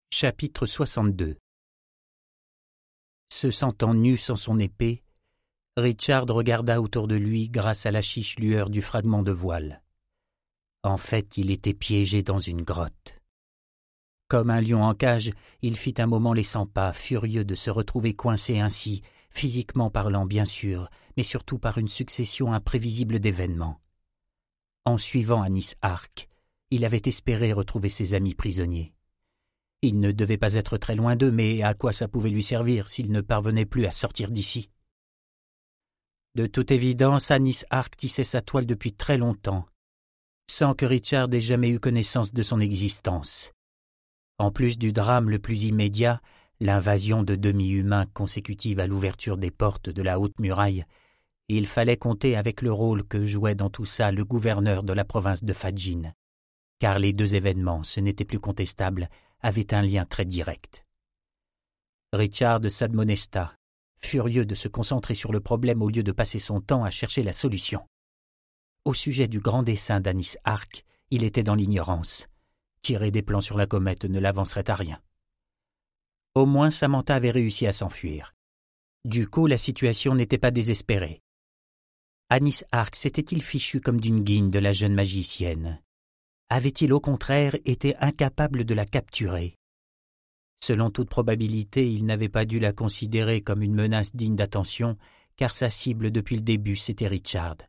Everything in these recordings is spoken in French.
Chapitre 62. Se sentant nu sans son épée, Richard regarda autour de lui grâce à la chiche lueur du fragment de voile. En fait, il était piégé dans une grotte. Comme un lion en cage, il fit un moment les 100 pas, furieux de se retrouver coincé ainsi, physiquement parlant bien sûr, mais surtout par une succession imprévisible d'événements. En suivant Anis Ark, il avait espéré retrouver ses amis prisonniers. Il ne devait pas être très loin d'eux, mais à quoi ça pouvait lui servir s'il ne parvenait plus à sortir d'ici? De toute évidence, Anis Ark tissait sa toile depuis très longtemps, sans que Richard ait jamais eu connaissance de son existence. En plus du drame le plus immédiat, l'invasion de demi-humains consécutive à l'ouverture des portes de la haute muraille, il fallait compter avec le rôle que jouait dans tout ça le gouverneur de la province de Fadjin, car les deux événements, ce n'était plus contestable, avaient un lien très direct. Richard s'admonesta, furieux de se concentrer sur le problème au lieu de passer son temps à chercher la solution. Au sujet du grand dessein d'Anis Ark, il était dans l'ignorance. Tirer des plans sur la comète ne l'avancerait à rien. Au moins Samantha avait réussi à s'enfuir. Du coup, la situation n'était pas désespérée. Anis Ark s'était-il fichu comme d'une guigne de la jeune magicienne? Avait-il au contraire été incapable de la capturer? Selon toute probabilité, il n'avait pas dû la considérer comme une menace digne d'attention, car sa cible depuis le début, c'était Richard.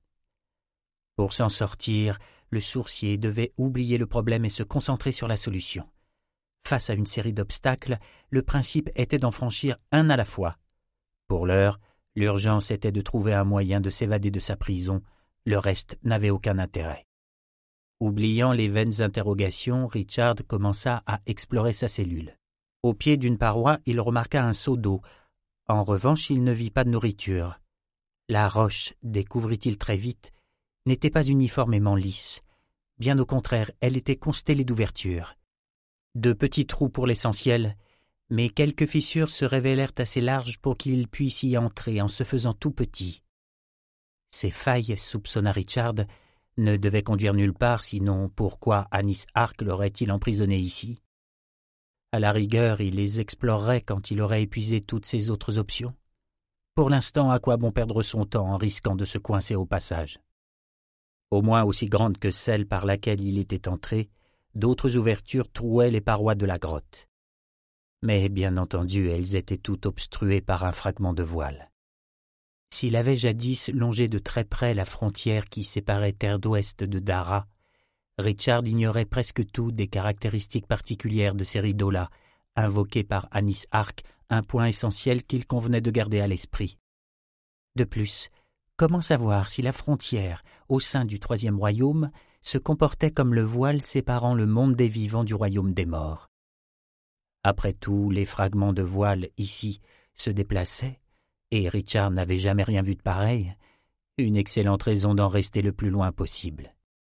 Pour s'en sortir, le sourcier devait oublier le problème et se concentrer sur la solution. Face à une série d'obstacles, le principe était d'en franchir un à la fois. Pour l'heure, l'urgence était de trouver un moyen de s'évader de sa prison, le reste n'avait aucun intérêt. Oubliant les vaines interrogations, Richard commença à explorer sa cellule. Au pied d'une paroi, il remarqua un seau d'eau. En revanche, il ne vit pas de nourriture. La roche, découvrit-il très vite, n'était pas uniformément lisse. Bien au contraire, elle était constellée d'ouvertures. De petits trous pour l'essentiel, mais quelques fissures se révélèrent assez larges pour qu'il puisse y entrer en se faisant tout petit. Ces failles, soupçonna Richard, ne devaient conduire nulle part, sinon pourquoi Anis Ark l'aurait-il emprisonné ici? À la rigueur, il les explorerait quand il aurait épuisé toutes ses autres options. Pour l'instant, à quoi bon perdre son temps en risquant de se coincer au passage? Au moins aussi grande que celle par laquelle il était entré, d'autres ouvertures trouaient les parois de la grotte. Mais bien entendu, elles étaient toutes obstruées par un fragment de voile. S'il avait jadis longé de très près la frontière qui séparait Terre d'Ouest de Dara, Richard ignorait presque tout des caractéristiques particulières de ces rideaux-là, invoqués par Anis Ark, un point essentiel qu'il convenait de garder à l'esprit. De plus, comment savoir si la frontière, au sein du troisième royaume, se comportait comme le voile séparant le monde des vivants du royaume des morts? Après tout, les fragments de voile, ici, se déplaçaient, et Richard n'avait jamais rien vu de pareil, une excellente raison d'en rester le plus loin possible.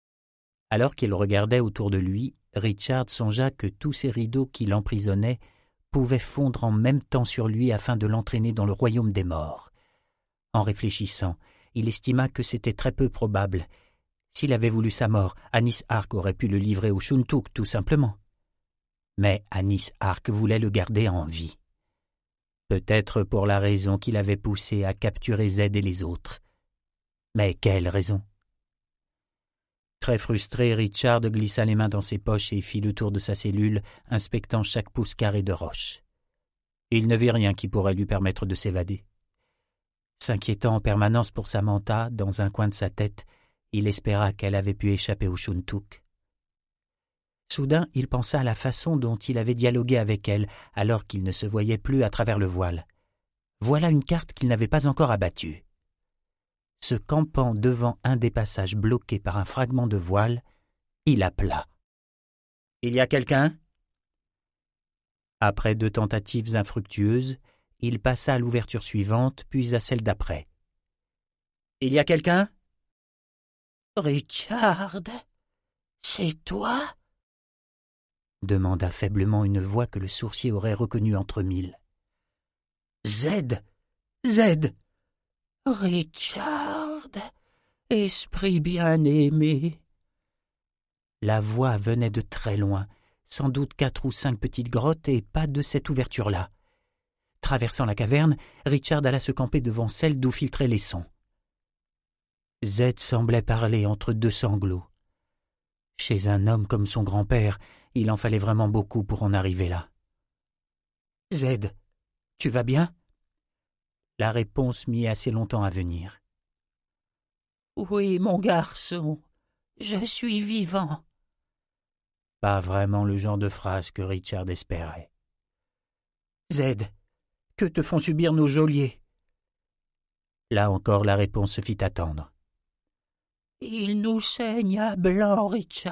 Alors qu'il regardait autour de lui, Richard songea que tous ces rideaux qui l'emprisonnaient pouvaient fondre en même temps sur lui afin de l'entraîner dans le royaume des morts. En réfléchissant, il estima que c'était très peu probable. S'il avait voulu sa mort, Anis Ark aurait pu le livrer au Shuntuk, tout simplement. Mais Anis Ark voulait le garder en vie. Peut-être pour la raison qui l'avait poussé à capturer Zed et les autres. Mais quelle raison? Très frustré, Richard glissa les mains dans ses poches et fit le tour de sa cellule, inspectant chaque pouce carré de roche. Il ne vit rien qui pourrait lui permettre de s'évader. S'inquiétant en permanence pour Samantha, dans un coin de sa tête, il espéra qu'elle avait pu échapper au Shuntuk. Soudain, il pensa à la façon dont il avait dialogué avec elle, alors qu'il ne se voyait plus à travers le voile. Voilà une carte qu'il n'avait pas encore abattue. Se campant devant un des passages bloqués par un fragment de voile, il appela. « Il y a quelqu'un » Après 2 tentatives infructueuses, il passa à l'ouverture suivante, puis à celle d'après. « Il y a quelqu'un » ? « Richard, c'est toi » demanda faiblement une voix que le sourcier aurait reconnue entre mille. « Zed ! Zed !» Richard, esprit bien-aimé. La voix venait de très loin, Sans doute 4 ou 5 petites grottes et pas de cette ouverture-là. Traversant la caverne, Richard alla se camper devant celle d'où filtraient les sons. Z semblait parler entre 2 sanglots. Chez un homme comme son grand-père, il en fallait vraiment beaucoup pour en arriver là. « Z, tu vas bien ?» La réponse mit assez longtemps à venir. « Oui, mon garçon, je suis vivant. » Pas vraiment le genre de phrase que Richard espérait. « Z, que te font subir nos geôliers ?» Là encore la réponse se fit attendre. « Ils nous saignent à blanc, Richard. »«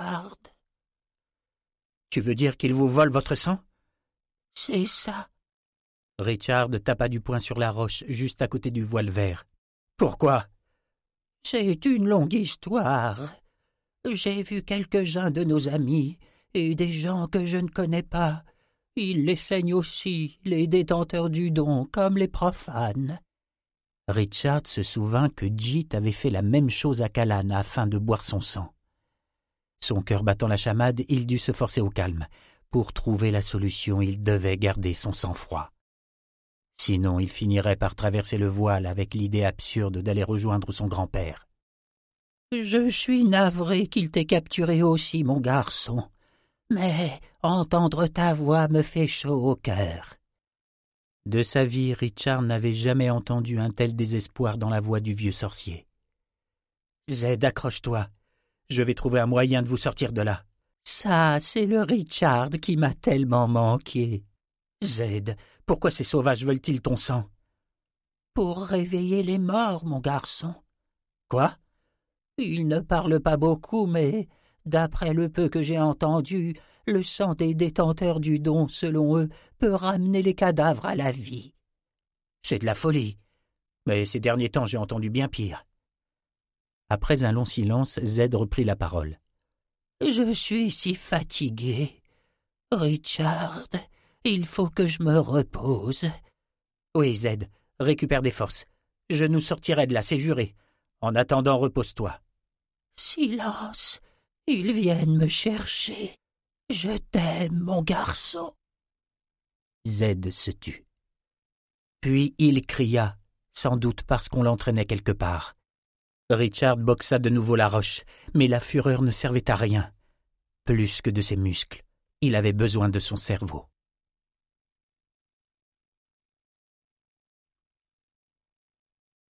Tu veux dire qu'ils vous volent votre sang ?»« C'est ça. » Richard tapa du poing sur la roche juste à côté du voile vert. « Pourquoi ?»« C'est une longue histoire. J'ai vu quelques-uns de nos amis et des gens que je ne connais pas. Ils les saignent aussi, les détenteurs du don, comme les profanes. » Richard se souvint que Jit avait fait la même chose à Callan afin de boire son sang. Son cœur battant la chamade, il dut se forcer au calme. Pour trouver la solution, il devait garder son sang-froid. Sinon, il finirait par traverser le voile avec l'idée absurde d'aller rejoindre son grand-père. « Je suis navré qu'il t'ait capturé aussi, mon garçon, mais entendre ta voix me fait chaud au cœur. » De sa vie, Richard n'avait jamais entendu un tel désespoir dans la voix du vieux sorcier. « Z, accroche-toi. Je vais trouver un moyen de vous sortir de là. »« Ça, c'est le Richard qui m'a tellement manqué. »« Z, pourquoi ces sauvages veulent-ils ton sang ?»« Pour réveiller les morts, mon garçon. »« Quoi ?»« Ils ne parlent pas beaucoup, mais, d'après le peu que j'ai entendu, le sang des détenteurs du don, selon eux, peut ramener les cadavres à la vie. »« C'est de la folie. Mais ces derniers temps, j'ai entendu bien pire. » Après un long silence, Z reprit la parole. « Je suis si fatigué. Richard, il faut que je me repose. »« Oui, Z, récupère des forces. Je nous sortirai de là, c'est juré. En attendant, repose-toi. »« Silence, ils viennent me chercher. Je t'aime, mon garçon. » Z se tut. Puis il cria, sans doute parce qu'on l'entraînait quelque part. Richard boxa de nouveau la roche, mais la fureur ne servait à rien. Plus que de ses muscles, il avait besoin de son cerveau.